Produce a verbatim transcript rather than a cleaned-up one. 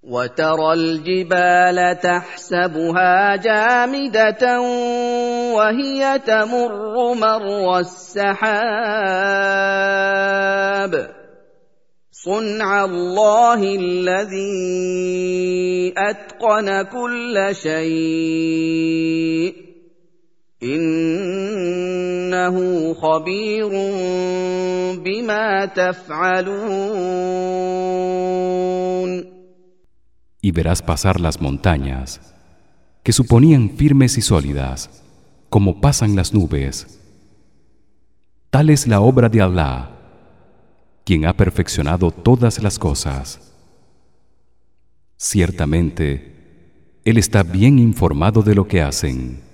وترى الجبال تحسبها جامدة وهي تمر مر السحاب صنع الله الذي أتقن كل شيء إنه خبير بما تفعلون. Y verás pasar las montañas que suponían firmes y sólidas como pasan las nubes. Tal es la obra de Allah, quien ha perfeccionado todas las cosas. Ciertamente él está bien informado de lo que hacen.